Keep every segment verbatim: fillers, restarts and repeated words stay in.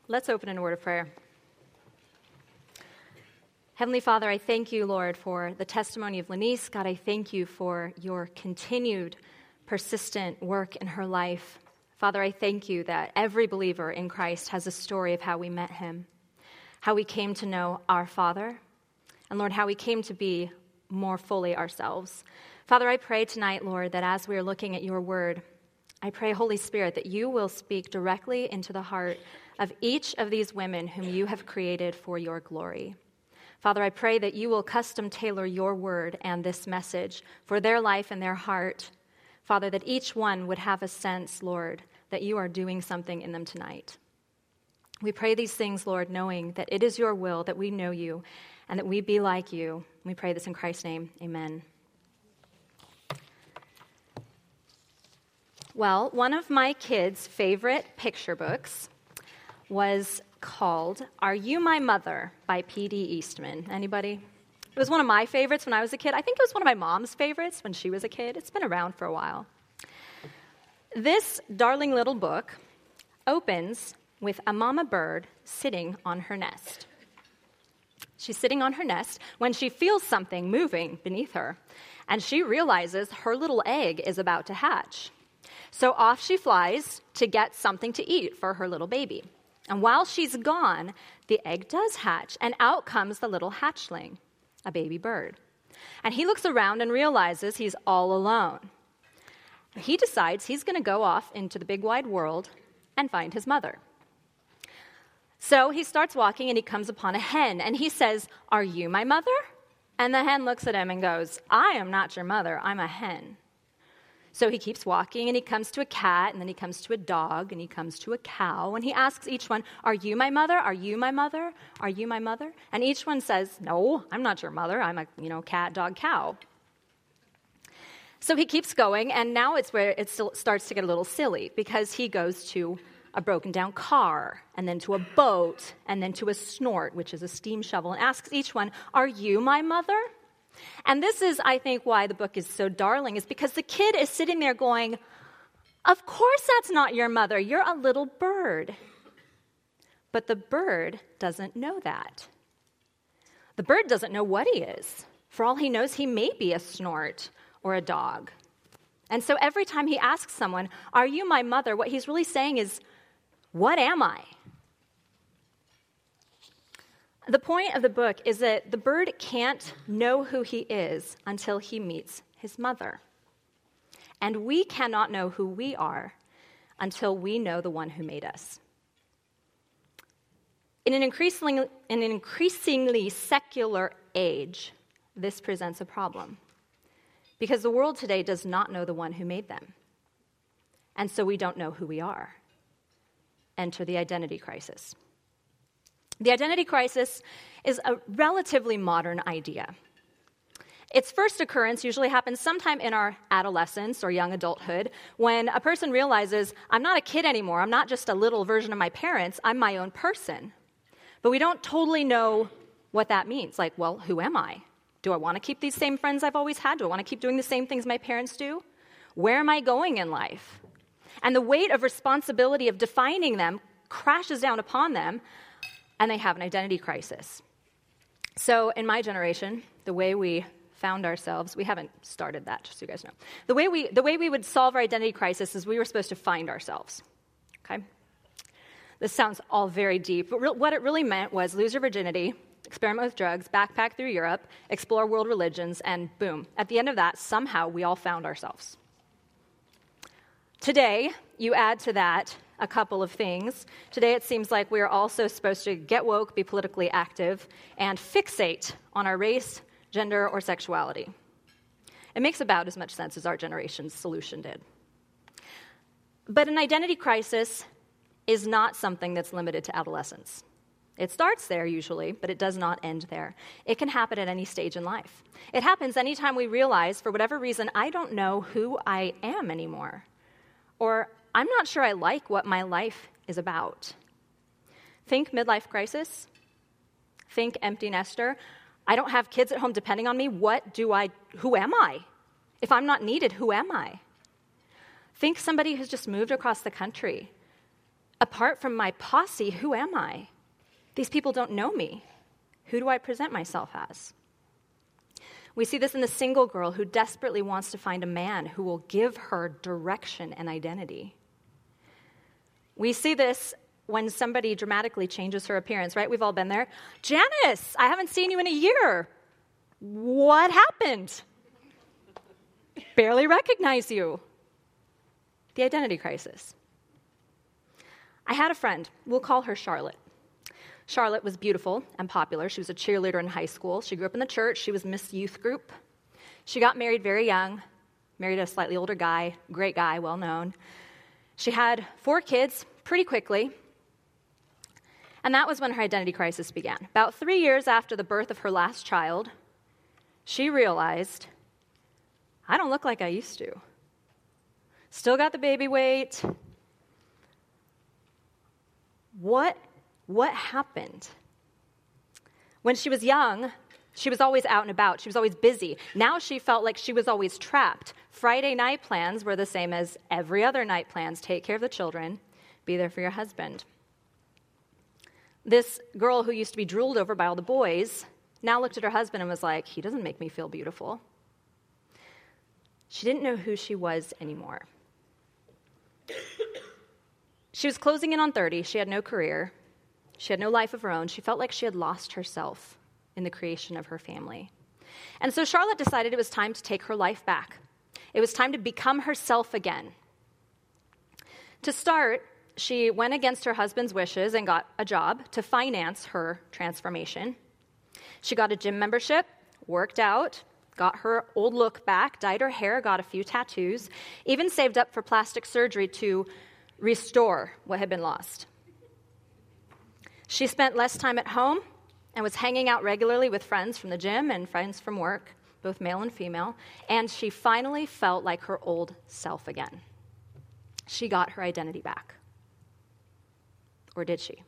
Let's open in a word of prayer. Heavenly Father, I thank you, Lord, for the testimony of Lanice. God, I thank you for your continued, persistent work in her life. Father, I thank you that every believer in Christ has a story of how we met him, how we came to know our Father, and Lord, how we came to be more fully ourselves. Father, I pray tonight, Lord, that as we are looking at your word, I pray, Holy Spirit, that you will speak directly into the heart of each of these women whom you have created for your glory. Father, I pray that you will custom tailor your word and this message for their life and their heart. Father, that each one would have a sense, Lord, that you are doing something in them tonight. We pray these things, Lord, knowing that it is your will that we know you and that we be like you. We pray this in Christ's name. Amen. Well, one of my kids' favorite picture books was called Are You My Mother by P D Eastman. Anybody? It was one of my favorites when I was a kid. I think it was one of my mom's favorites when she was a kid. It's been around for a while. This darling little book opens with a mama bird sitting on her nest. She's sitting on her nest when she feels something moving beneath her, and she realizes her little egg is about to hatch. So off she flies to get something to eat for her little baby. And while she's gone, the egg does hatch, and out comes the little hatchling, a baby bird. And he looks around and realizes he's all alone. He decides he's going to go off into the big wide world and find his mother. So he starts walking, and he comes upon a hen, and he says, "Are you my mother?" And the hen looks at him and goes, "I am not your mother, I'm a hen." So he keeps walking, and he comes to a cat, and then he comes to a dog, and he comes to a cow, and he asks each one, "Are you my mother? Are you my mother? Are you my mother?" And each one says, "No, I'm not your mother. I'm a, you know, cat, dog, cow." So he keeps going, and now it's where it still starts to get a little silly, because he goes to a broken-down car, and then to a boat, and then to a snort, which is a steam shovel, and asks each one, "Are you my mother?" And this is, I think, why the book is so darling, is because the kid is sitting there going, "Of course that's not your mother. You're a little bird." But the bird doesn't know that. The bird doesn't know what he is. For all he knows, he may be a snort or a dog. And so every time he asks someone, "Are you my mother?" what he's really saying is, "What am I?" The point of the book is that the bird can't know who he is until he meets his mother. And we cannot know who we are until we know the one who made us. In an increasingly, in an increasingly secular age, this presents a problem, because the world today does not know the one who made them. And so we don't know who we are. Enter the identity crisis. The identity crisis is a relatively modern idea. Its first occurrence usually happens sometime in our adolescence or young adulthood, when a person realizes, I'm not a kid anymore, I'm not just a little version of my parents, I'm my own person. But we don't totally know what that means. Like, well, who am I? Do I want to keep these same friends I've always had? Do I want to keep doing the same things my parents do? Where am I going in life? And the weight of responsibility of defining them crashes down upon them, and they have an identity crisis. So in my generation, the way we found ourselves, we haven't started that, just so you guys know. The way we the way we would solve our identity crisis is we were supposed to find ourselves. Okay? This sounds all very deep, but re- what it really meant was lose your virginity, experiment with drugs, backpack through Europe, explore world religions, and boom. At the end of that, somehow we all found ourselves. Today, you add to that a couple of things. Today, it seems like we are also supposed to get woke, be politically active, and fixate on our race, gender, or sexuality. It makes about as much sense as our generation's solution did. But an identity crisis is not something that's limited to adolescence. It starts there usually, but it does not end there. It can happen at any stage in life. It happens anytime we realize, for whatever reason, I don't know who I am anymore. Or I'm not sure I like what my life is about. Think midlife crisis. Think empty nester. I don't have kids at home depending on me. What do I, who am I? If I'm not needed, who am I? Think somebody who's just moved across the country. Apart from my posse, who am I? These people don't know me. Who do I present myself as? We see this in the single girl who desperately wants to find a man who will give her direction and identity. We see this when somebody dramatically changes her appearance, right? We've all been there. Janice, I haven't seen you in a year. What happened? Barely recognize you. The identity crisis. I had a friend. We'll call her Charlotte. Charlotte was beautiful and popular. She was a cheerleader in high school. She grew up in the church. She was Miss Youth Group. She got married very young, married a slightly older guy, great guy, well known. She had four kids pretty quickly, and that was when her identity crisis began. About three years after the birth of her last child, she realized, I don't look like I used to. Still got the baby weight. What, what happened? When she was young, she was always out and about. She was always busy. Now she felt like she was always trapped. Friday night plans were the same as every other night plans. Take care of the children. Be there for your husband. This girl who used to be drooled over by all the boys now looked at her husband and was like, he doesn't make me feel beautiful. She didn't know who she was anymore. She was closing in on thirty. She had no career. She had no life of her own. She felt like she had lost herself in the creation of her family. And so Charlotte decided it was time to take her life back. It was time to become herself again. To start, she went against her husband's wishes and got a job to finance her transformation. She got a gym membership, worked out, got her old look back, dyed her hair, got a few tattoos, even saved up for plastic surgery to restore what had been lost. She spent less time at home and was hanging out regularly with friends from the gym and friends from work, both male and female, and she finally felt like her old self again. She got her identity back. Or did she?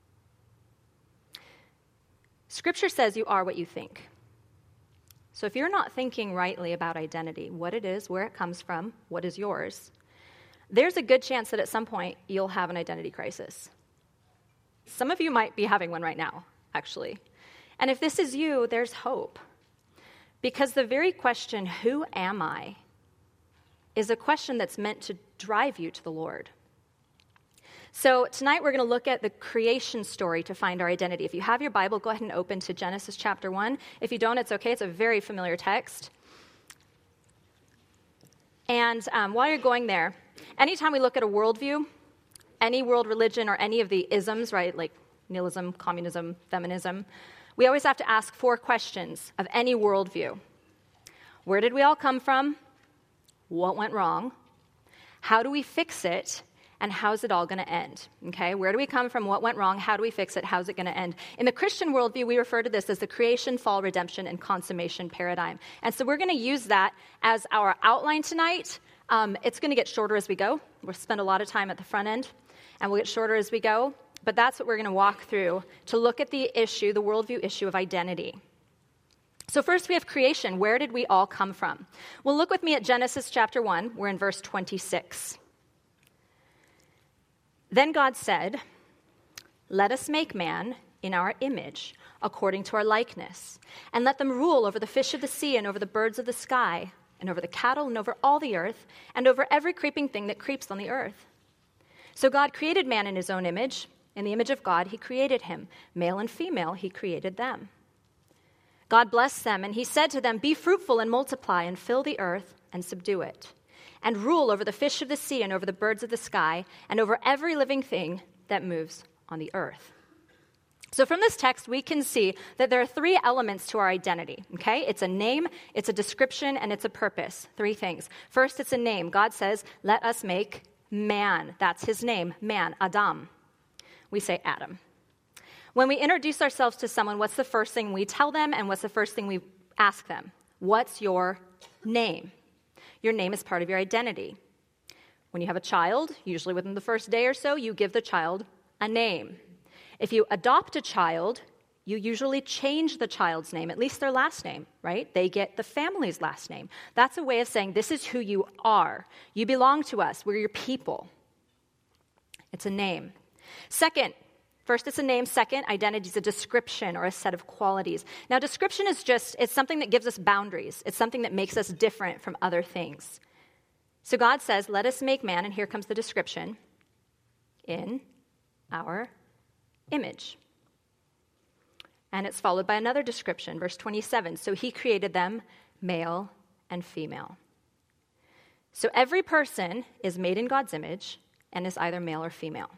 Scripture says you are what you think. So if you're not thinking rightly about identity, what it is, where it comes from, what is yours, there's a good chance that at some point you'll have an identity crisis. Some of you might be having one right now, actually. And if this is you, there's hope. Because the very question, who am I, is a question that's meant to drive you to the Lord. So tonight we're going to look at the creation story to find our identity. If you have your Bible, go ahead and open to Genesis chapter one. If you don't, it's okay. It's a very familiar text. And um, while you're going there, anytime we look at a worldview, any world religion or any of the isms, right, like nihilism, communism, feminism, we always have to ask four questions of any worldview. Where did we all come from? What went wrong? How do we fix it? And how's it all going to end? Okay, where do we come from? What went wrong? How do we fix it? How's it going to end? In the Christian worldview, we refer to this as the creation, fall, redemption, and consummation paradigm. And so we're going to use that as our outline tonight. Um, it's going to get shorter as we go. We'll spend a lot of time at the front end, and we'll get shorter as we go. But that's what we're going to walk through to look at the issue, the worldview issue of identity. So first we have creation. Where did we all come from? Well, look with me at Genesis chapter one. We're in verse twenty-six. Then God said, let us make man in our image, according to our likeness, and let them rule over the fish of the sea and over the birds of the sky, and over the cattle and over all the earth, and over every creeping thing that creeps on the earth. So God created man in his own image. In the image of God, he created him. Male and female, he created them. God blessed them, and he said to them, be fruitful and multiply, and fill the earth and subdue it, and rule over the fish of the sea and over the birds of the sky and over every living thing that moves on the earth. So from this text, we can see that there are three elements to our identity, okay? It's a name, it's a description, and it's a purpose. Three things. First, it's a name. God says, let us make man. That's his name, man, Adam. We say Adam. When we introduce ourselves to someone, what's the first thing we tell them and what's the first thing we ask them? What's your name? Your name is part of your identity. When you have a child, usually within the first day or so, you give the child a name. If you adopt a child, you usually change the child's name, at least their last name, right? They get the family's last name. That's a way of saying, this is who you are. You belong to us. We're your people. It's a name. Second, first it's a name. Second, identity is a description or a set of qualities. Now, description is just, it's something that gives us boundaries. It's something that makes us different from other things. So God says, let us make man, and here comes the description, in our image. And it's followed by another description, verse twenty-seven. So he created them male and female. So every person is made in God's image and is either male or female.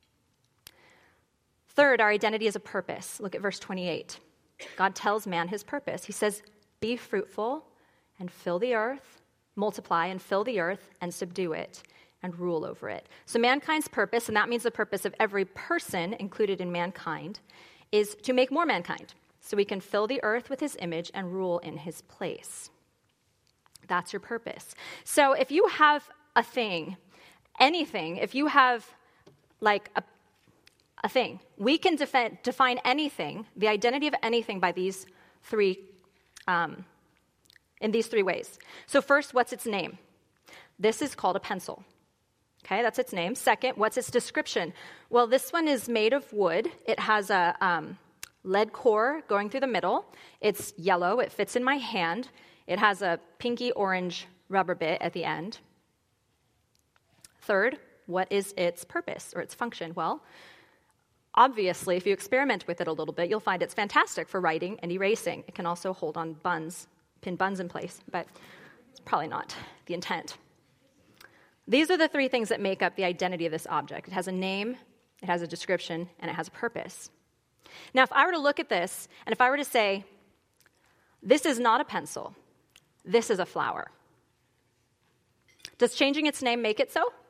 Third, our identity is a purpose. Look at verse twenty-eight. God tells man his purpose. He says, be fruitful and fill the earth, multiply and fill the earth and subdue it and rule over it. So mankind's purpose, and that means the purpose of every person included in mankind, is to make more mankind so we can fill the earth with his image and rule in his place. That's your purpose. So if you have a thing, anything, if you have like a, a thing, we can defi- define anything, the identity of anything by these three, um, in these three ways. So first, what's its name? This is called a pencil. Okay, that's its name. Second, what's its description? Well, this one is made of wood. It has a um, lead core going through the middle. It's yellow. It fits in my hand. It has a pinky orange rubber bit at the end. Third, what is its purpose or its function? Well, obviously, if you experiment with it a little bit, you'll find it's fantastic for writing and erasing. It can also hold on buns, pin buns in place, but it's probably not the intent. These are the three things that make up the identity of this object. It has a name, it has a description, and it has a purpose. Now, if I were to look at this, and if I were to say, this is not a pencil, this is a flower, does changing its name make it so?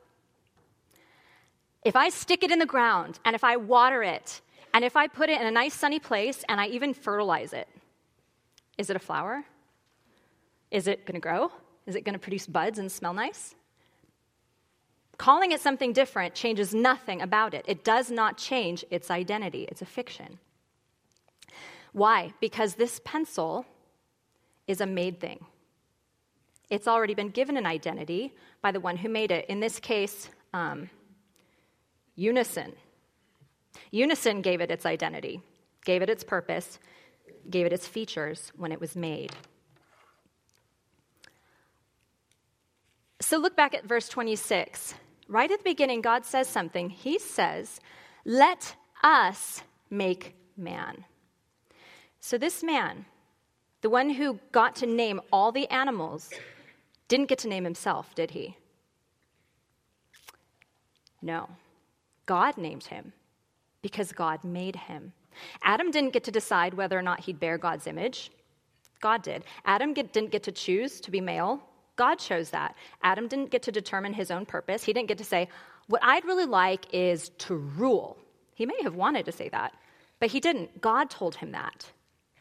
If I stick it in the ground, and if I water it, and if I put it in a nice sunny place, and I even fertilize it, is it a flower? Is it going to grow? Is it going to produce buds and smell nice? Calling it something different changes nothing about it. It does not change its identity. It's a fiction. Why? Because this pencil is a made thing. It's already been given an identity by the one who made it. In this case, um, Unison. Unison gave it its identity, gave it its purpose, gave it its features when it was made. So look back at verse twenty-six. Right at the beginning, God says something. He says, let us make man. So this man, the one who got to name all the animals, didn't get to name himself, did he? No. God named him because God made him. Adam didn't get to decide whether or not he'd bear God's image. God did. Adam get, didn't get to choose to be male. God chose that. Adam didn't get to determine his own purpose. He didn't get to say, what I'd really like is to rule. He may have wanted to say that, but he didn't. God told him that.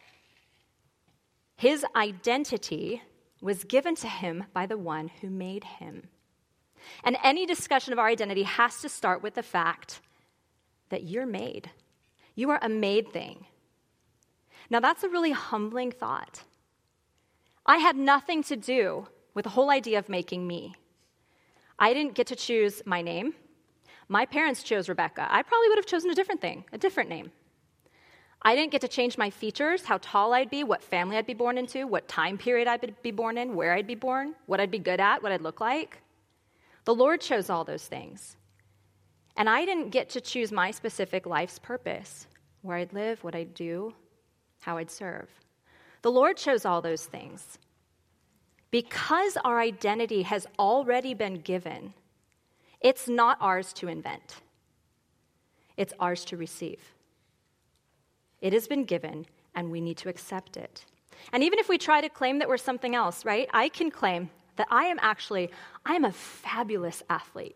His identity was given to him by the one who made him. And any discussion of our identity has to start with the fact that you're made. You are a made thing. Now, that's a really humbling thought. I had nothing to do with the whole idea of making me. I didn't get to choose my name. My parents chose Rebecca. I probably would have chosen a different thing, a different name. I didn't get to change my features, how tall I'd be, what family I'd be born into, what time period I'd be born in, where I'd be born, what I'd be good at, what I'd look like. The Lord chose all those things. And I didn't get to choose my specific life's purpose, where I'd live, what I'd do, how I'd serve. The Lord chose all those things. Because our identity has already been given, it's not ours to invent. It's ours to receive. It has been given, and we need to accept it. And even if we try to claim that we're something else, right? I can claim that I am actually, I am a fabulous athlete.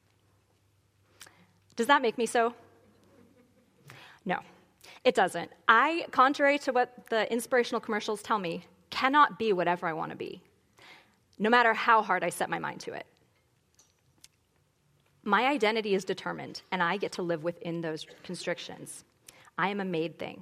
Does that make me so? No, it doesn't. I, contrary to what the inspirational commercials tell me, cannot be whatever I want to be, no matter how hard I set my mind to it. My identity is determined, and I get to live within those constrictions. I am a made thing.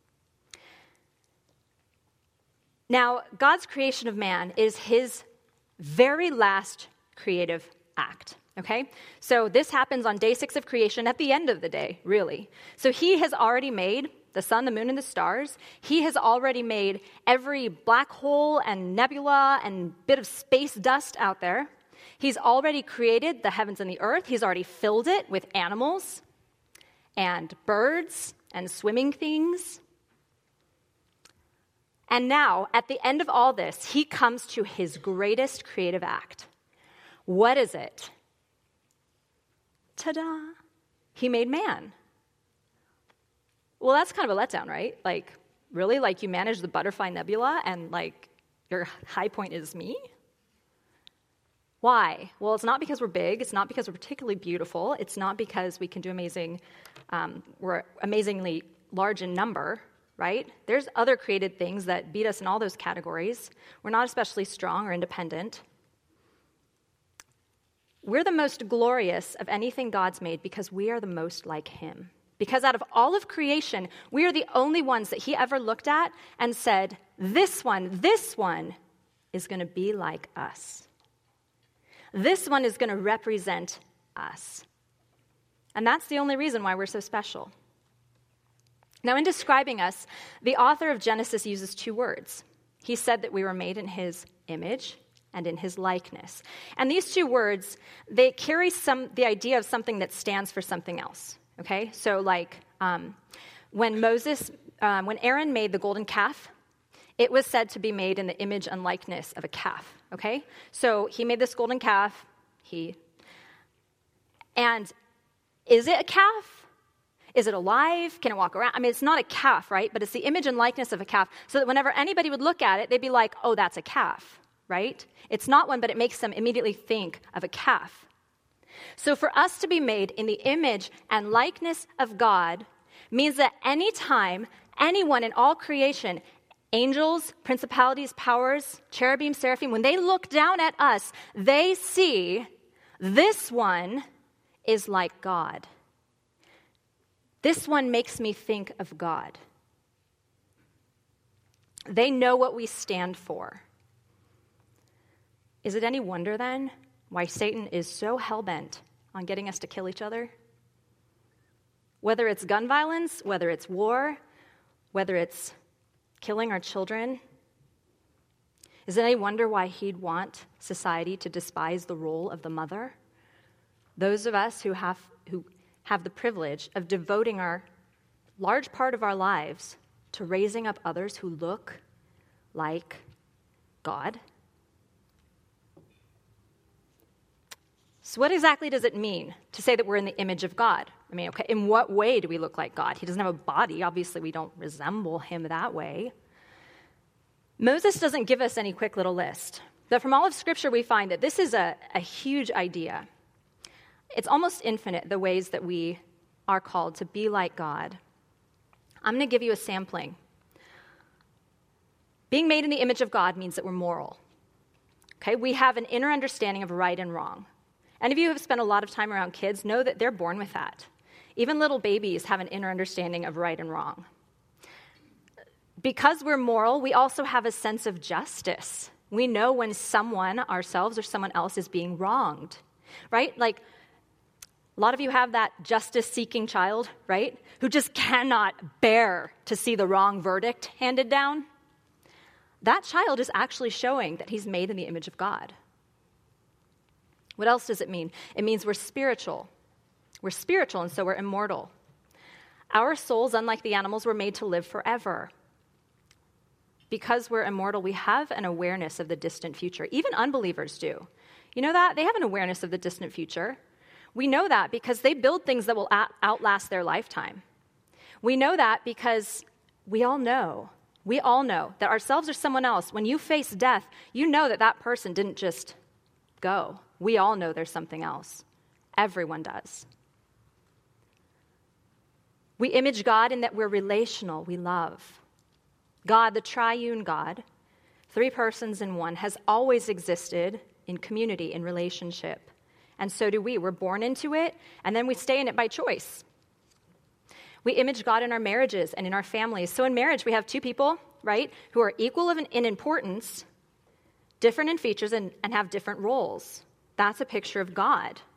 Now, God's creation of man is his very last creative act. Okay? So this happens on day six of creation at the end of the day, really. So he has already made the sun, the moon, and the stars. He has already made every black hole and nebula and bit of space dust out there. He's already created the heavens and the earth. He's already filled it with animals and birds and swimming things. And now, at the end of all this, he comes to his greatest creative act. What is it? Ta-da! He made man. Well, that's kind of a letdown, right? Like, really? Like, you manage the Butterfly Nebula and, like, your high point is me? Why? Well, it's not because we're big. It's not because we're particularly beautiful. It's not because we can do amazing, um, we're amazingly large in number, right? There's other created things that beat us in all those categories. We're not especially strong or independent. We're the most glorious of anything God's made because we are the most like him. Because out of all of creation, we are the only ones that he ever looked at and said, this one, this one is going to be like us. This one is going to represent us. And that's the only reason why we're so special. Now, in describing us, the author of Genesis uses two words. He said that we were made in his image and in his likeness. And these two words, they carry some the idea of something that stands for something else. Okay? So like um, when Moses, um, when Aaron made the golden calf, it was said to be made in the image and likeness of a calf. Okay? So he made this golden calf. He, and is it a calf? Is it alive? Can it walk around? I mean, it's not a calf, right? But it's the image and likeness of a calf. So that whenever anybody would look at it, they'd be like, oh, that's a calf, right? It's not one, but it makes them immediately think of a calf. So for us to be made in the image and likeness of God means that any time anyone in all creation, angels, principalities, powers, cherubim, seraphim, when they look down at us, they see this one is like God. This one makes me think of God. They know what we stand for. Is it any wonder then why Satan is so hell-bent on getting us to kill each other? Whether it's gun violence, whether it's war, whether it's killing our children, is it any wonder why he'd want society to despise the role of the mother? Those of us who have who have the privilege of devoting our large part of our lives to raising up others who look like God. So what exactly does it mean to say that we're in the image of God? I mean, okay, in what way do we look like God? He doesn't have a body. Obviously, we don't resemble him that way. Moses doesn't give us any quick little list. But from all of Scripture, we find that this is a, a huge idea. It's almost infinite, the ways that we are called to be like God. I'm going to give you a sampling. Being made in the image of God means that we're moral. Okay, we have an inner understanding of right and wrong. Any of you who have spent a lot of time around kids know that they're born with that. Even little babies have an inner understanding of right and wrong. Because we're moral, we also have a sense of justice. We know when someone, ourselves or someone else, is being wronged, right? Like, a lot of you have that justice-seeking child, right, who just cannot bear to see the wrong verdict handed down. That child is actually showing that he's made in the image of God. What else does it mean? It means we're spiritual. We're spiritual, and so we're immortal. Our souls, unlike the animals, were made to live forever. Because we're immortal, we have an awareness of the distant future. Even unbelievers do. You know that? They have an awareness of the distant future. We know that because they build things that will outlast their lifetime. We know that because we all know, we all know that ourselves or someone else, when you face death, you know that that person didn't just go. We all know there's something else. Everyone does. We image God in that we're relational, we love. God, the triune God, three persons in one, has always existed in community, in relationship. And so do we. We're born into it, and then we stay in it by choice. We image God in our marriages and in our families. So in marriage, we have two people, right, who are equal in, in importance, different in features, and, and have different roles. That's a picture of God.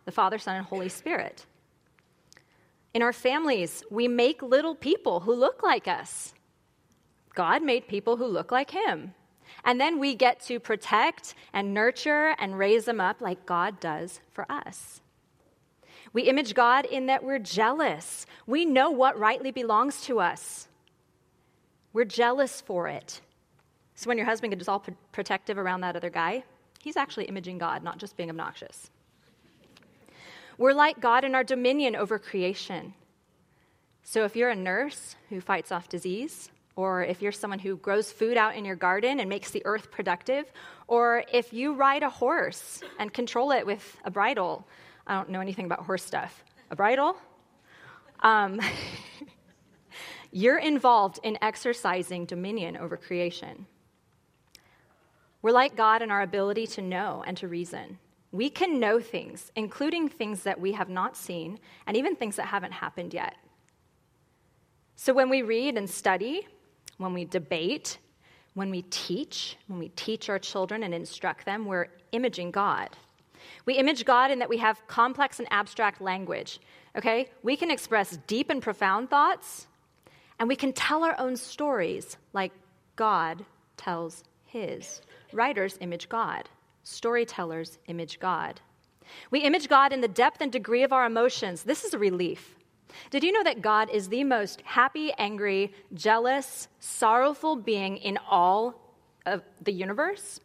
the Father, Son, and Holy Spirit. In our families, we make little people who look like us. God made people who look like him. And then we get to protect and nurture and raise them up like God does for us. We image God in that we're jealous. We know what rightly belongs to us. We're jealous for it. So when your husband gets all p- protective around that other guy, he's actually imaging God, not just being obnoxious. We're like God in our dominion over creation. So if you're a nurse who fights off disease, or if you're someone who grows food out in your garden and makes the earth productive, or if you ride a horse and control it with a bridle, I don't know anything about horse stuff, a bridle, um, you're involved in exercising dominion over creation. We're like God in our ability to know and to reason. We can know things, including things that we have not seen, and even things that haven't happened yet. So when we read and study, when we debate, when we teach, when we teach our children and instruct them, we're imaging God. We image God in that we have complex and abstract language, okay? We can express deep and profound thoughts, and we can tell our own stories like God tells his. Writers image God. Storytellers image God. We image God in the depth and degree of our emotions. This is a relief. Did you know that God is the most happy, angry, jealous, sorrowful being in all of the universe?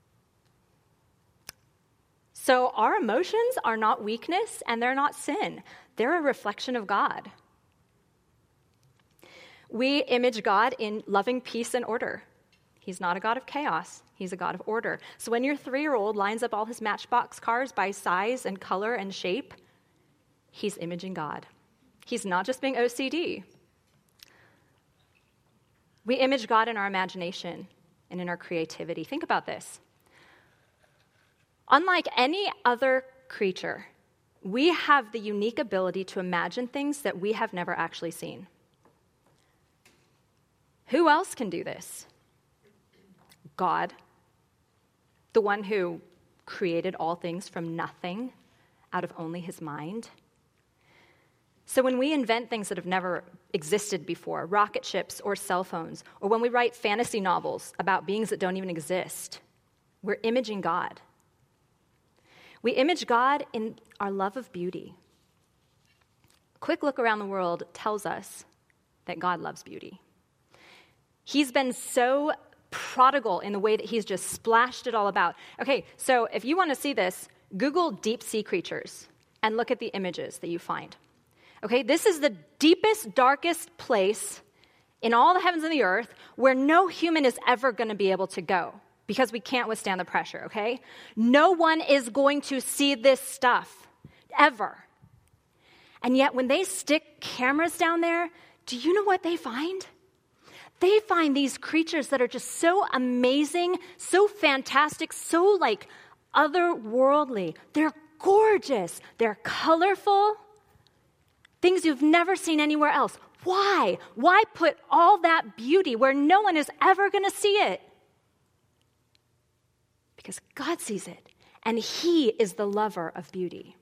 So our emotions are not weakness and they're not sin. They're a reflection of God. We image God in loving peace and order. He's not a God of chaos. He's a God of order. So when your three-year-old lines up all his Matchbox cars by size and color and shape, he's imaging God. He's not just being O C D. We image God in our imagination and in our creativity. Think about this. Unlike any other creature, we have the unique ability to imagine things that we have never actually seen. Who else can do this? God, the one who created all things from nothing out of only his mind. So when we invent things that have never existed before, rocket ships or cell phones, or when we write fantasy novels about beings that don't even exist, we're imaging God. We image God in our love of beauty. A quick look around the world tells us that God loves beauty. He's been so prodigal in the way that he's just splashed it all about. Okay, so if you want to see this, Google deep sea creatures and look at the images that you find. Okay, this is the deepest, darkest place in all the heavens and the earth where no human is ever going to be able to go because we can't withstand the pressure, okay? No one is going to see this stuff, ever. And yet when they stick cameras down there, do you know what they find? They find these creatures that are just so amazing, so fantastic, so like otherworldly. They're gorgeous. They're colorful. Things you've never seen anywhere else. Why? Why put all that beauty where no one is ever going to see it? Because God sees it, and he is the lover of beauty.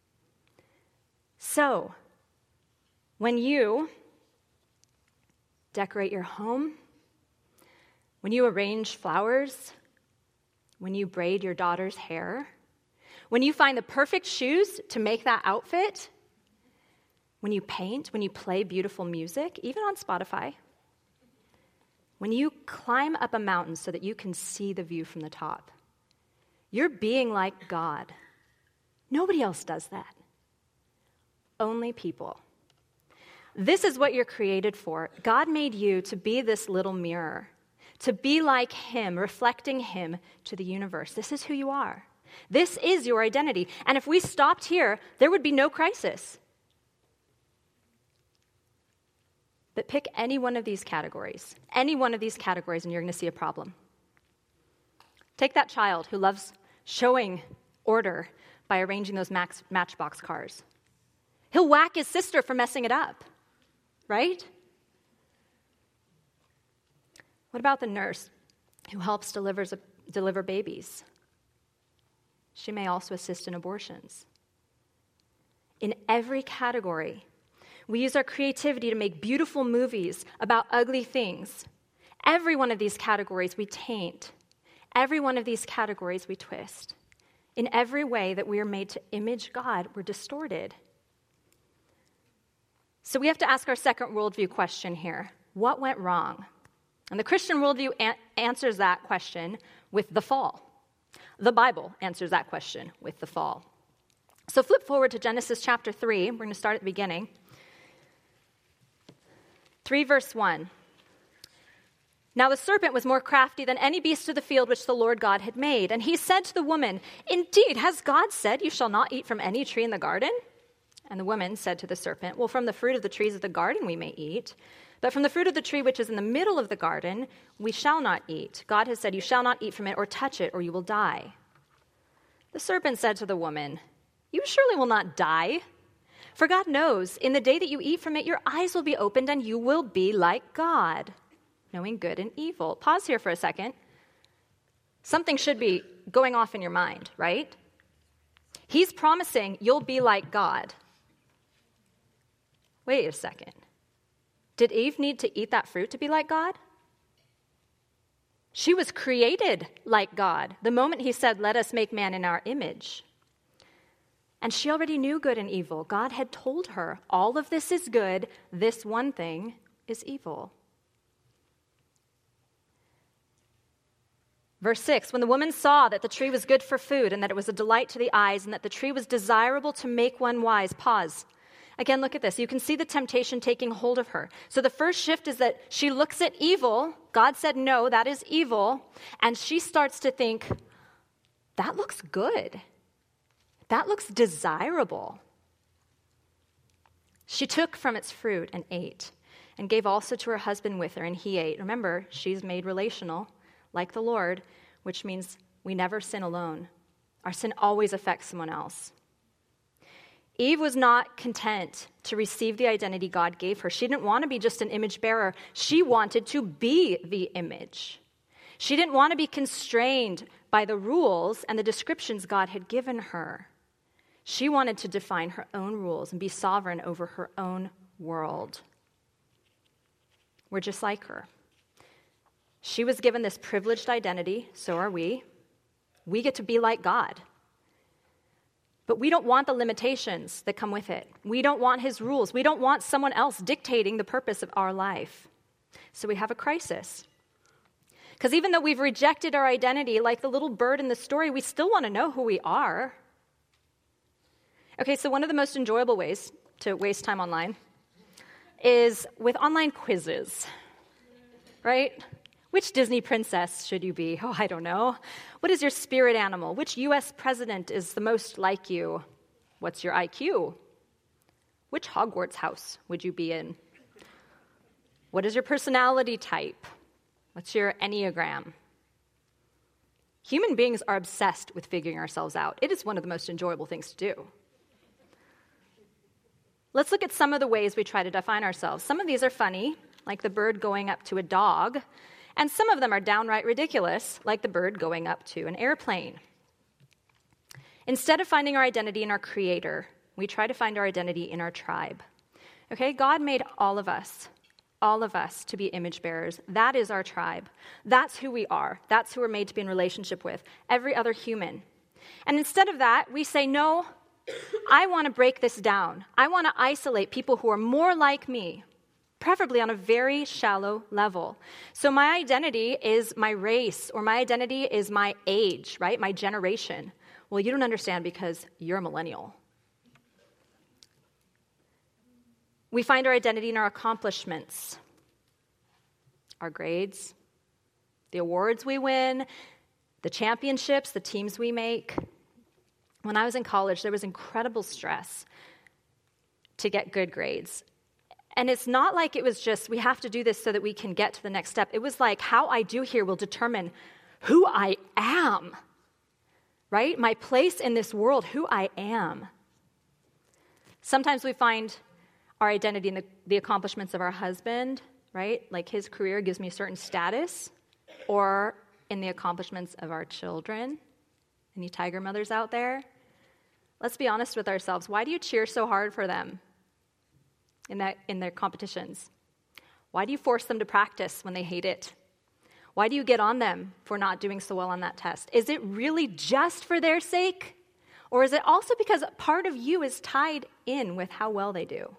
So, when you decorate your home, when you arrange flowers, when you braid your daughter's hair, when you find the perfect shoes to make that outfit, when you paint, when you play beautiful music, even on Spotify, when you climb up a mountain so that you can see the view from the top, you're being like God. Nobody else does that. Only people. This is what you're created for. God made you to be this little mirror, to be like him, reflecting him to the universe. This is who you are. This is your identity. And if we stopped here, there would be no crisis. But pick any one of these categories, any one of these categories, and you're going to see a problem. Take that child who loves showing order by arranging those max, Matchbox cars. He'll whack his sister for messing it up. Right? What about the nurse who helps delivers a, deliver babies? She may also assist in abortions. in every category. We use our creativity to make beautiful movies about ugly things. Every one of these categories we taint. Every one of these categories we twist. In every way that we are made to image God, we're distorted. So we have to ask our second worldview question here. What went wrong? And the Christian worldview a- answers that question with the fall. The Bible answers that question with the fall. So flip forward to Genesis chapter three. We're going to start at the beginning. three verse one. Now the serpent was more crafty than any beast of the field which the Lord God had made. And he said to the woman, "Indeed, has God said you shall not eat from any tree in the garden?" And the woman said to the serpent, "Well, from the fruit of the trees of the garden we may eat. But from the fruit of the tree which is in the middle of the garden, we shall not eat. God has said, you shall not eat from it or touch it, or you will die." The serpent said to the woman, "You surely will not die. For God knows, in the day that you eat from it, your eyes will be opened and you will be like God, knowing good and evil." Pause here for a second. Something should be going off in your mind, right? He's promising you'll be like God. Wait a second. Did Eve need to eat that fruit to be like God? She was created like God the moment he said, "Let us make man in our image." And she already knew good and evil. God had told her, all of this is good, this one thing is evil. Verse six, when the woman saw that the tree was good for food and that it was a delight to the eyes and that the tree was desirable to make one wise. Pause. Again, look at this. You can see the temptation taking hold of her. So the first shift is that she looks at evil. God said, no, that is evil. And she starts to think, that looks good. That looks desirable. She took from its fruit and ate, and gave also to her husband with her, and he ate. Remember, she's made relational, like the Lord, which means we never sin alone. Our sin always affects someone else. Eve was not content to receive the identity God gave her. She didn't want to be just an image bearer. She wanted to be the image. She didn't want to be constrained by the rules and the descriptions God had given her. She wanted to define her own rules and be sovereign over her own world. We're just like her. She was given this privileged identity, so are we. We get to be like God. But we don't want the limitations that come with it. We don't want his rules. We don't want someone else dictating the purpose of our life. So we have a crisis. Because even though we've rejected our identity, like the little bird in the story, we still want to know who we are. Okay, so one of the most enjoyable ways to waste time online is with online quizzes, right? Which Disney princess should you be? Oh, I don't know. What is your spirit animal? Which U S president is the most like you? What's your I Q? Which Hogwarts house would you be in? What is your personality type? What's your Enneagram? Human beings are obsessed with figuring ourselves out. It is one of the most enjoyable things to do. Let's look at some of the ways we try to define ourselves. Some of these are funny, like the bird going up to a dog, and some of them are downright ridiculous, like the bird going up to an airplane. Instead of finding our identity in our Creator, we try to find our identity in our tribe. Okay, God made all of us, all of us to be image bearers. That is our tribe. That's who we are. That's who we're made to be in relationship with, every other human. And instead of that, we say, no, I want to break this down. I want to isolate people who are more like me, preferably on a very shallow level. So my identity is my race, or my identity is my age, right? My generation. Well, you don't understand because you're a millennial. We find our identity in our accomplishments, our grades, the awards we win, the championships, the teams we make. When I was in college, there was incredible stress to get good grades. And it's not like it was just, we have to do this so that we can get to the next step. It was like, how I do here will determine who I am, right? My place in this world, who I am. Sometimes we find our identity in the, the accomplishments of our husband, right? Like his career gives me a certain status, or in the accomplishments of our children. Any tiger mothers out there? Let's be honest with ourselves. Why do you cheer so hard for them in that in their competitions? Why do you force them to practice when they hate it? Why do you get on them for not doing so well on that test? Is it really just for their sake? Or is it also because part of you is tied in with how well they do?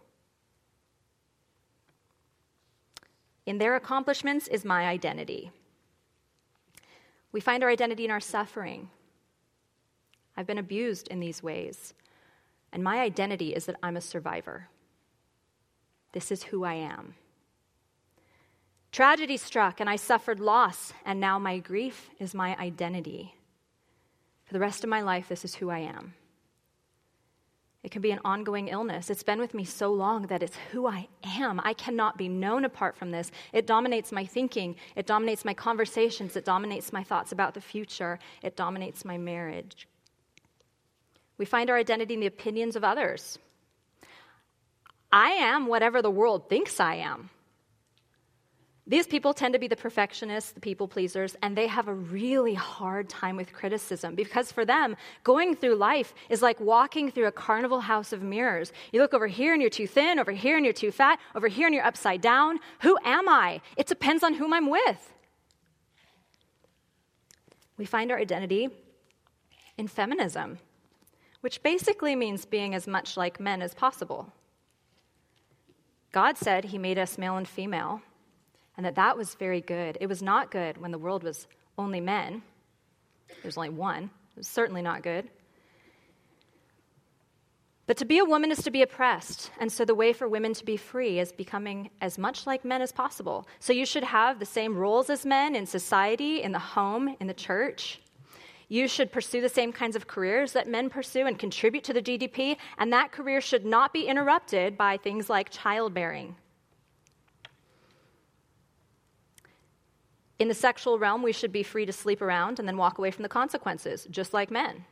In their accomplishments is my identity. We find our identity in our suffering. I've been abused in these ways, and my identity is that I'm a survivor. This is who I am. Tragedy struck, and I suffered loss, and now my grief is my identity. For the rest of my life, this is who I am. It can be an ongoing illness. It's been with me so long that it's who I am. I cannot be known apart from this. It dominates my thinking. It dominates my conversations. It dominates my thoughts about the future. It dominates my marriage. We find our identity in the opinions of others. I am whatever the world thinks I am. These people tend to be the perfectionists, the people pleasers, and they have a really hard time with criticism because for them, going through life is like walking through a carnival house of mirrors. You look over here and you're too thin, over here and you're too fat, over here and you're upside down. Who am I? It depends on whom I'm with. We find our identity in feminism, which basically means being as much like men as possible. God said he made us male and female, and that that was very good. It was not good when the world was only men. There's only one. It was certainly not good. But to be a woman is to be oppressed, and so the way for women to be free is becoming as much like men as possible. So you should have the same roles as men in society, in the home, in the church. You should pursue the same kinds of careers that men pursue and contribute to the G D P, and that career should not be interrupted by things like childbearing. In the sexual realm, we should be free to sleep around and then walk away from the consequences, just like men.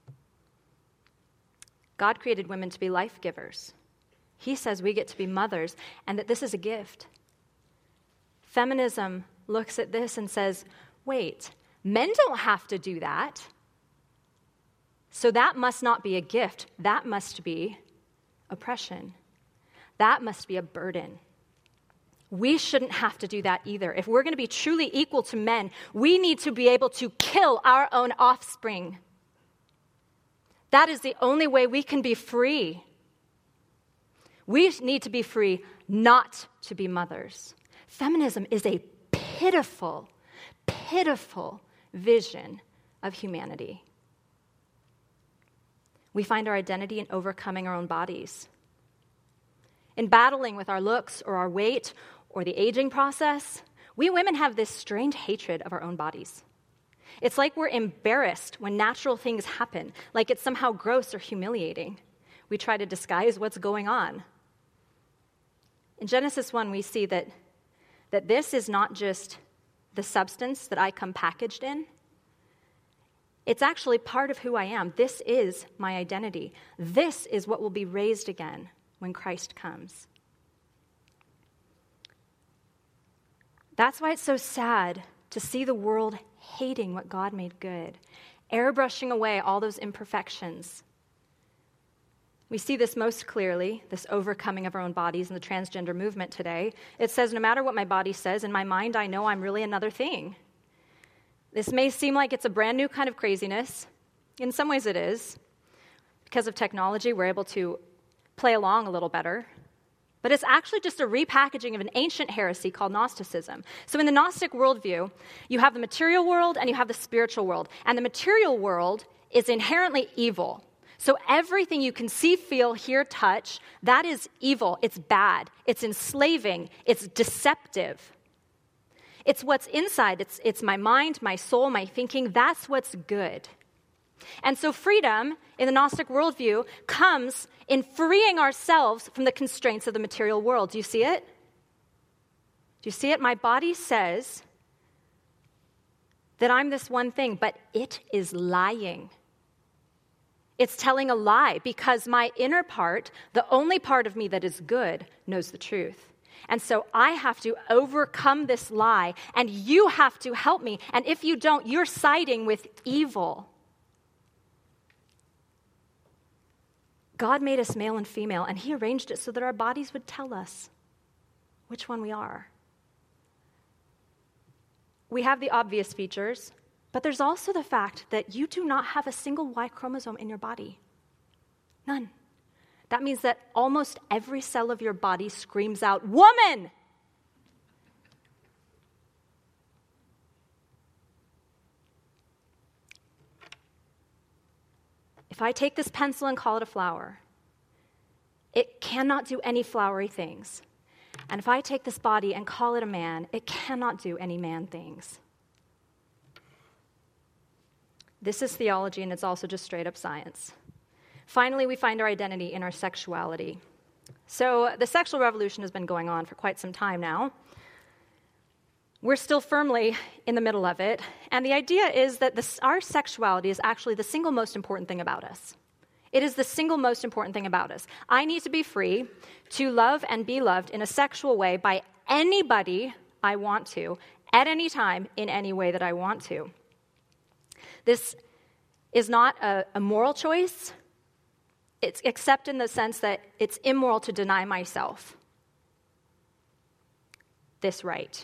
God created women to be life givers. He says we get to be mothers and that this is a gift. Feminism looks at this and says, wait, men don't have to do that. So that must not be a gift. That must be oppression. That must be a burden. We shouldn't have to do that either. If we're going to be truly equal to men, we need to be able to kill our own offspring. That is the only way we can be free. We need to be free not to be mothers. Feminism is a pitiful, pitiful vision of humanity. We find our identity in overcoming our own bodies. In battling with our looks or our weight or the aging process, we women have this strange hatred of our own bodies. It's like we're embarrassed when natural things happen, like it's somehow gross or humiliating. We try to disguise what's going on. In Genesis one, we see that, that this is not just the substance that I come packaged in. It's actually part of who I am. This is my identity. This is what will be raised again when Christ comes. That's why it's so sad to see the world hating what God made good, airbrushing away all those imperfections. We see this most clearly, this overcoming of our own bodies in the transgender movement today. It says, no matter what my body says, in my mind I know I'm really another thing. This may seem like it's a brand new kind of craziness. In some ways it is. Because of technology, we're able to play along a little better. But it's actually just a repackaging of an ancient heresy called Gnosticism. So in the Gnostic worldview, you have the material world and you have the spiritual world. And the material world is inherently evil. So everything you can see, feel, hear, touch, that is evil. It's bad. It's enslaving. It's deceptive. It's what's inside. It's, it's my mind, my soul, my thinking. That's what's good. And so freedom in the Gnostic worldview comes in freeing ourselves from the constraints of the material world. Do you see it? Do you see it? My body says that I'm this one thing, but it is lying. It's telling a lie because my inner part, the only part of me that is good, knows the truth. And so I have to overcome this lie, and you have to help me. And if you don't, you're siding with evil. God made us male and female, and he arranged it so that our bodies would tell us which one we are. We have the obvious features, but there's also the fact that you do not have a single Y chromosome in your body. None. That means that almost every cell of your body screams out, woman! If I take this pencil and call it a flower, it cannot do any flowery things. And if I take this body and call it a man, it cannot do any man things. This is theology, and it's also just straight up science. Finally, we find our identity in our sexuality. So the sexual revolution has been going on for quite some time now. We're still firmly in the middle of it, and the idea is that this, our sexuality is actually the single most important thing about us. It is the single most important thing about us. I need to be free to love and be loved in a sexual way by anybody I want to, at any time, in any way that I want to. This is not a, a moral choice, it's except in the sense that it's immoral to deny myself this right.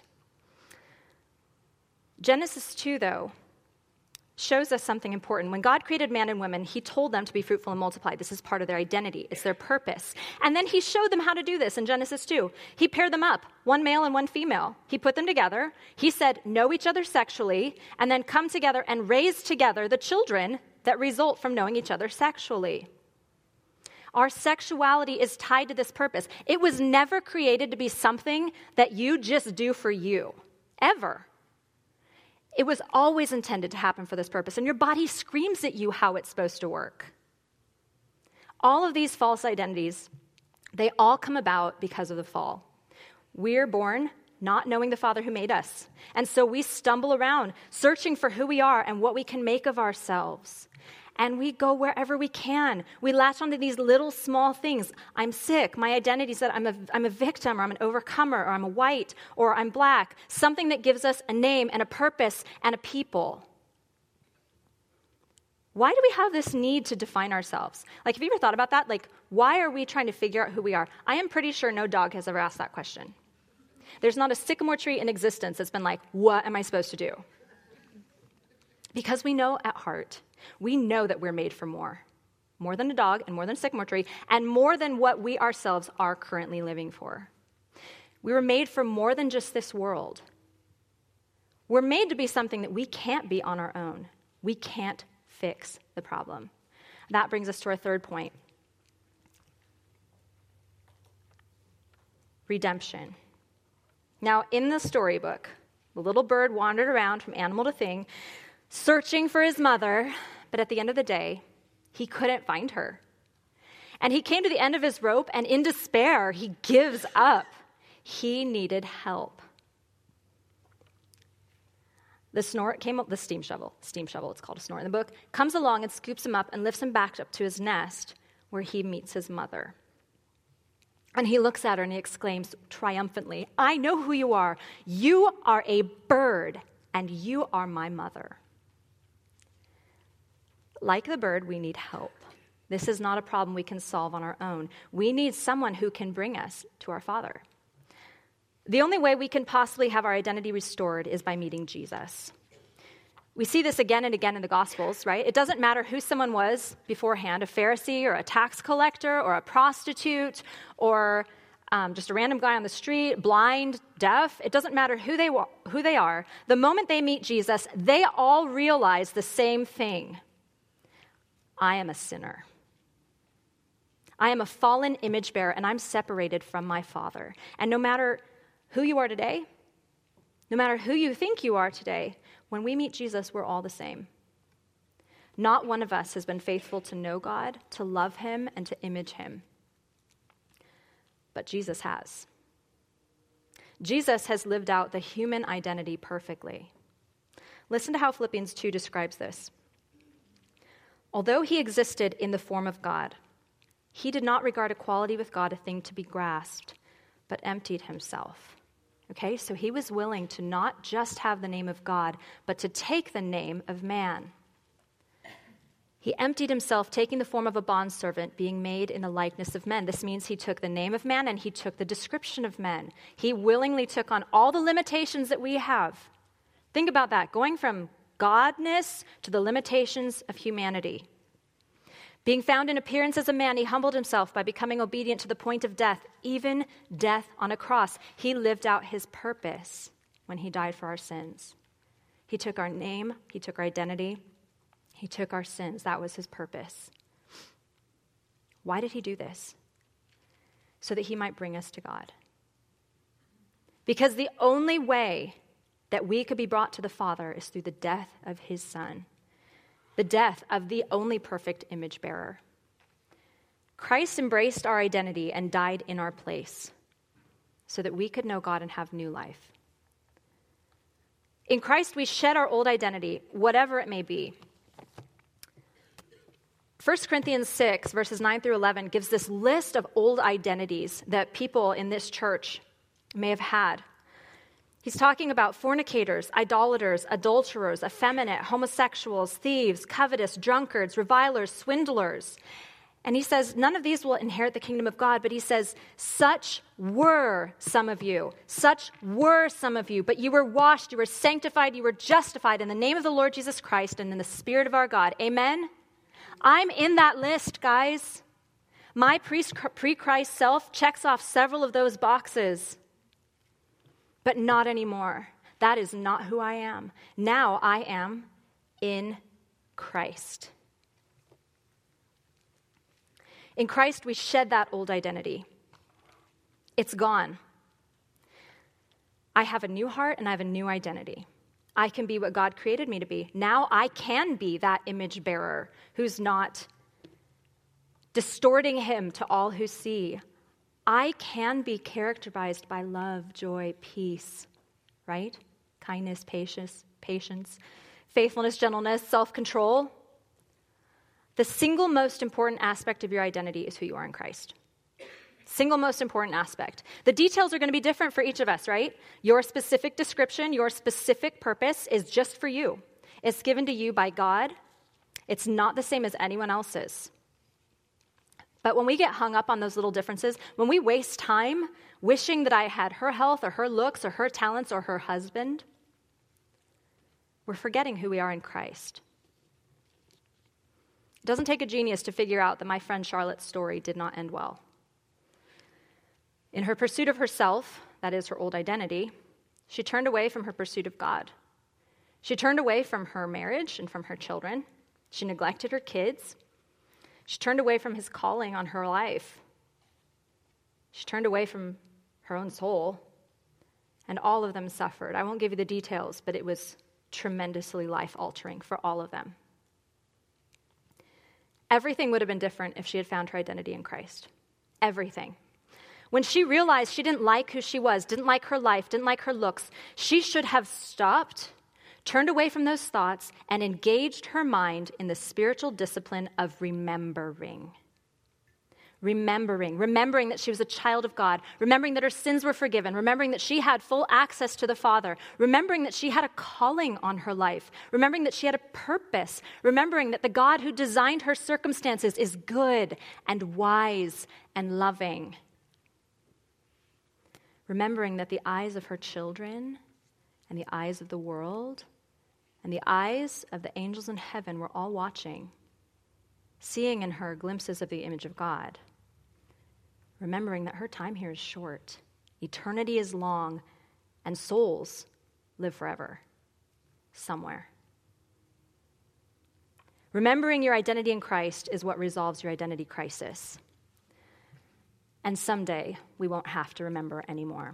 Genesis two, though, shows us something important. When God created man and woman, he told them to be fruitful and multiply. This is part of their identity. It's their purpose. And then he showed them how to do this in Genesis two. He paired them up, one male and one female. He put them together. He said, know each other sexually, and then come together and raise together the children that result from knowing each other sexually. Our sexuality is tied to this purpose. It was never created to be something that you just do for you, ever. It was always intended to happen for this purpose, and your body screams at you how it's supposed to work. All of these false identities, they all come about because of the fall. We're born not knowing the Father who made us, and so we stumble around searching for who we are and what we can make of ourselves. And we go wherever we can. We latch onto these little small things. I'm sick. My identity is that I'm a, I'm a victim, or I'm an overcomer, or I'm a white, or I'm black. Something that gives us a name and a purpose and a people. Why do we have this need to define ourselves? Like, have you ever thought about that? Like, why are we trying to figure out who we are? I am pretty sure no dog has ever asked that question. There's not a sycamore tree in existence that's been like, what am I supposed to do? Because we know at heart, we know that we're made for more. More than a dog and more than a sycamore tree, and more than what we ourselves are currently living for. We were made for more than just this world. We're made to be something that we can't be on our own. We can't fix the problem. That brings us to our third point. Redemption. Now, in the storybook, the little bird wandered around from animal to thing, searching for his mother, but at the end of the day, he couldn't find her. And he came to the end of his rope, and in despair, he gives up. He needed help. The snort came up, the steam shovel, steam shovel, it's called a snort in the book, comes along and scoops him up and lifts him back up to his nest, where he meets his mother. And he looks at her and he exclaims triumphantly, I know who you are. You are a bird, and you are my mother. Like the bird, we need help. This is not a problem we can solve on our own. We need someone who can bring us to our Father. The only way we can possibly have our identity restored is by meeting Jesus. We see this again and again in the Gospels, right? It doesn't matter who someone was beforehand, a Pharisee or a tax collector or a prostitute or um, just a random guy on the street, blind, deaf. It doesn't matter who they, who they are. The moment they meet Jesus, they all realize the same thing. I am a sinner. I am a fallen image bearer, and I'm separated from my Father. And no matter who you are today, no matter who you think you are today, when we meet Jesus, we're all the same. Not one of us has been faithful to know God, to love him, and to image him. But Jesus has. Jesus has lived out the human identity perfectly. Listen to how Philippians two describes this. Although he existed in the form of God, he did not regard equality with God a thing to be grasped, but emptied himself. Okay, so he was willing to not just have the name of God, but to take the name of man. He emptied himself, taking the form of a bondservant, being made in the likeness of men. This means he took the name of man and he took the description of men. He willingly took on all the limitations that we have. Think about that, going from godness to the limitations of humanity. Being found in appearance as a man, he humbled himself by becoming obedient to the point of death, even death on a cross. He lived out his purpose when he died for our sins. He took our name, he took our identity, he took our sins. That was his purpose. Why did he do this? So that he might bring us to God. Because the only way that we could be brought to the Father is through the death of his Son, the death of the only perfect image bearer. Christ embraced our identity and died in our place so that we could know God and have new life. In Christ, we shed our old identity, whatever it may be. First Corinthians six, verses nine through eleven, gives this list of old identities that people in this church may have had. He's talking about fornicators, idolaters, adulterers, effeminate, homosexuals, thieves, covetous, drunkards, revilers, swindlers. And he says, none of these will inherit the kingdom of God, but he says, such were some of you. Such were some of you, but you were washed, you were sanctified, you were justified in the name of the Lord Jesus Christ and in the Spirit of our God. Amen? I'm in that list, guys. My pre-Christ self checks off several of those boxes, but not anymore. That is not who I am. Now I am in Christ. In Christ, we shed that old identity. It's gone. I have a new heart and I have a new identity. I can be what God created me to be. Now I can be that image bearer who's not distorting him to all who see. I can be characterized by love, joy, peace, right? Kindness, patience, patience, faithfulness, gentleness, self-control. The single most important aspect of your identity is who you are in Christ. Single most important aspect. The details are going to be different for each of us, right? Your specific description, your specific purpose is just for you. It's given to you by God. It's not the same as anyone else's. But when we get hung up on those little differences, when we waste time wishing that I had her health or her looks or her talents or her husband, we're forgetting who we are in Christ. It doesn't take a genius to figure out that my friend Charlotte's story did not end well. In her pursuit of herself, that is her old identity, she turned away from her pursuit of God. She turned away from her marriage and from her children. She neglected her kids. She turned away from his calling on her life. She turned away from her own soul, and all of them suffered. I won't give you the details, but it was tremendously life-altering for all of them. Everything would have been different if she had found her identity in Christ. Everything. When she realized she didn't like who she was, didn't like her life, didn't like her looks, she should have stopped, turned away from those thoughts, and engaged her mind in the spiritual discipline of remembering. Remembering. Remembering that she was a child of God. Remembering that her sins were forgiven. Remembering that she had full access to the Father. Remembering that she had a calling on her life. Remembering that she had a purpose. Remembering that the God who designed her circumstances is good and wise and loving. Remembering that the eyes of her children and the eyes of the world and the eyes of the angels in heaven were all watching, seeing in her glimpses of the image of God. Remembering that her time here is short, eternity is long, and souls live forever, somewhere. Remembering your identity in Christ is what resolves your identity crisis. And someday, we won't have to remember anymore.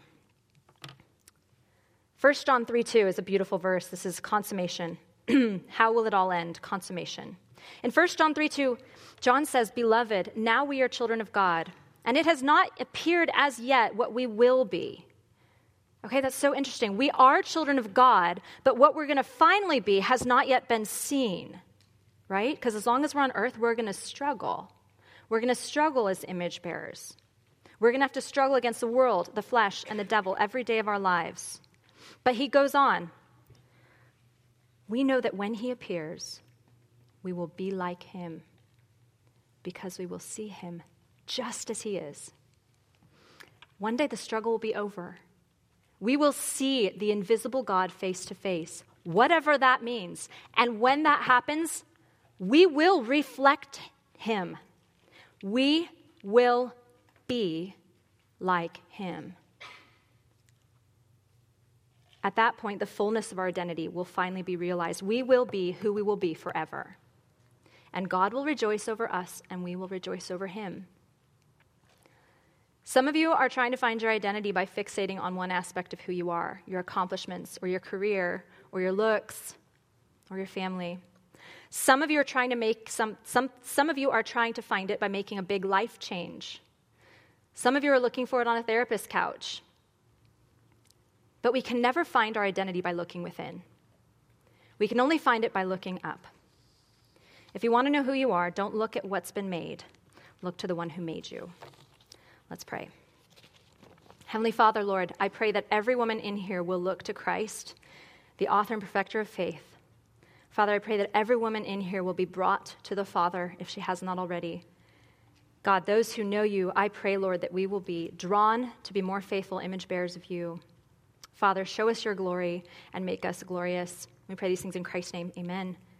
First John three two is a beautiful verse. This is consummation. How will it all end? Consummation. In First John three two, John says, "Beloved, now we are children of God, and it has not appeared as yet what we will be." Okay, that's so interesting. We are children of God, but what we're going to finally be has not yet been seen, right? Because as long as we're on earth, we're going to struggle. We're going to struggle as image bearers. We're going to have to struggle against the world, the flesh, and the devil every day of our lives. But he goes on. We know that when he appears, we will be like him because we will see him just as he is. One day the struggle will be over. We will see the invisible God face to face, whatever that means. And when that happens, we will reflect him. We will be like him. At that point, the fullness of our identity will finally be realized. We will be who we will be forever. And God will rejoice over us, and we will rejoice over him. Some of you are trying to find your identity by fixating on one aspect of who you are, your accomplishments, or your career, or your looks, or your family. Some of you are trying to make some, some, some of you are trying to find it by making a big life change. Some of you are looking for it on a therapist's couch. But we can never find our identity by looking within. We can only find it by looking up. If you want to know who you are, don't look at what's been made. Look to the one who made you. Let's pray. Heavenly Father, Lord, I pray that every woman in here will look to Christ, the author and perfecter of faith. Father, I pray that every woman in here will be brought to the Father if she has not already. God, those who know you, I pray, Lord, that we will be drawn to be more faithful image bearers of you. Father, show us your glory and make us glorious. We pray these things in Christ's name. Amen.